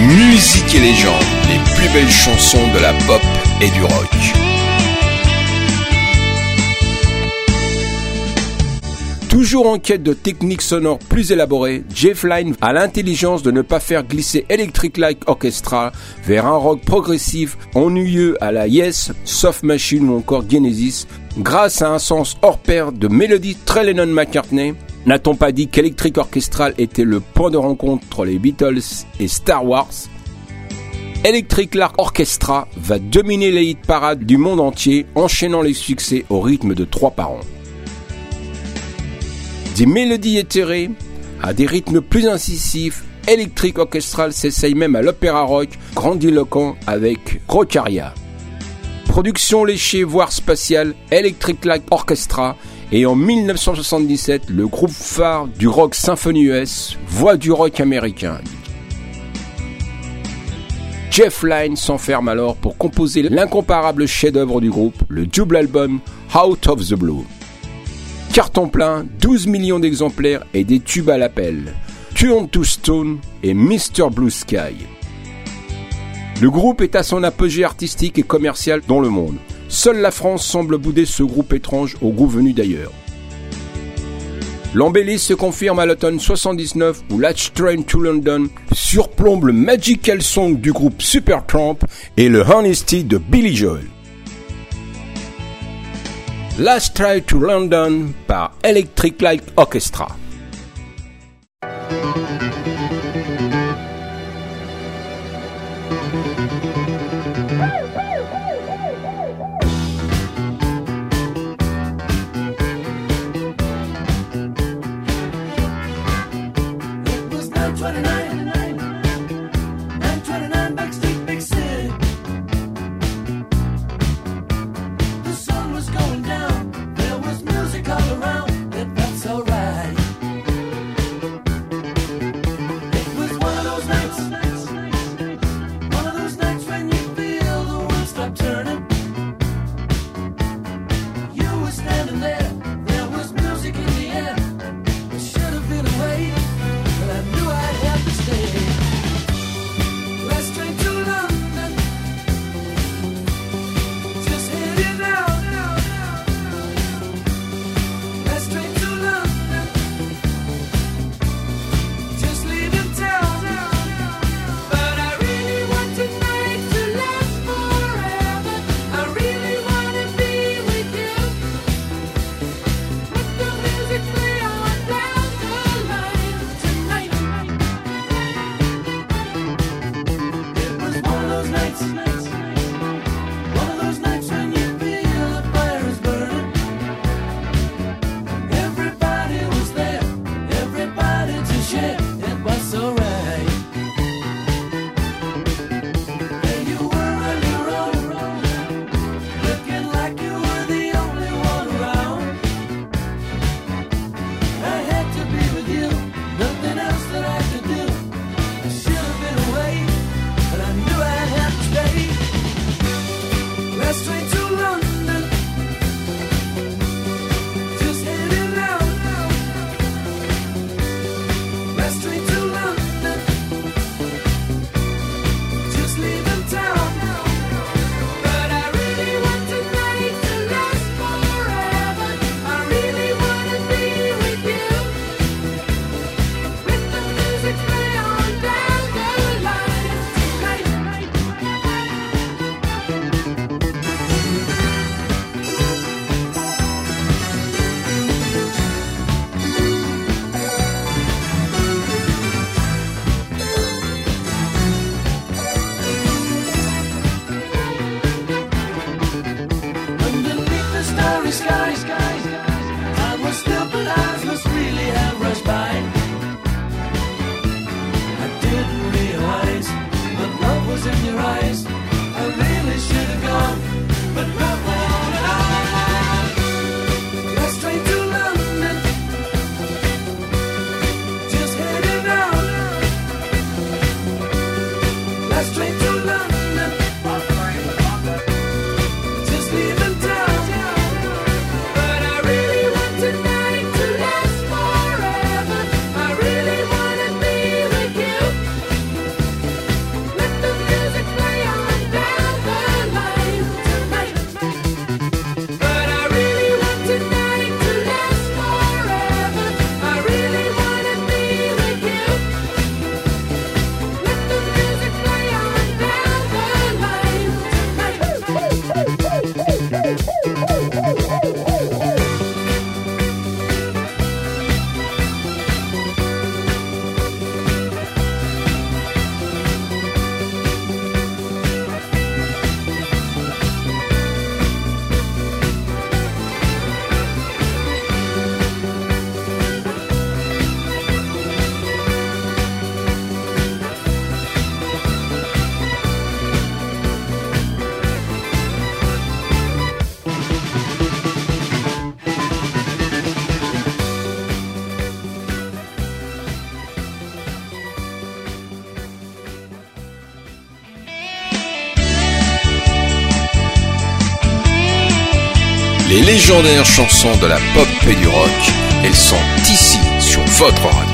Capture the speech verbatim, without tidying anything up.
Musique et légende, les plus belles chansons de la pop et du rock. Toujours en quête de techniques sonores plus élaborées, Jeff Lynne a l'intelligence de ne pas faire glisser Electric Light Orchestra vers un rock progressif ennuyeux à la Yes, Soft Machine ou encore Genesis, grâce à un sens hors pair de mélodies très Lennon-McCartney. N'a-t-on pas dit qu'Electric Orchestra était le point de rencontre entre les Beatles et Star Wars? Electric Light Orchestra va dominer les hit parades du monde entier, enchaînant les succès au rythme de trois par an. Des mélodies éthérées à des rythmes plus incisifs, Electric Orchestra s'essaye même à l'opéra rock grandiloquent avec Rockaria. Production léchée voire spatiale, Electric Light Orchestra est en dix-neuf cent soixante-dix-sept le groupe phare du rock symphony U S, voix du rock américain. Jeff Lynne s'enferme alors pour composer l'incomparable chef-d'œuvre du groupe, le double album Out of the Blue. Carton plein, douze millions d'exemplaires et des tubes à l'appel, Turn to Stone et mister Blue Sky. Le groupe est à son apogée artistique et commercial dans le monde. Seule la France semble bouder ce groupe étrange au goût venu d'ailleurs. L'embellie se confirme à l'automne soixante-dix-neuf où Last Train to London surplombe le Magical Song du groupe Supertramp et le Honesty de Billy Joel. Last Train to London par Electric Light Orchestra. Just leaving town, but I really want tonight to last. Les légendaires chansons de la pop et du rock, elles sont ici sur votre radio.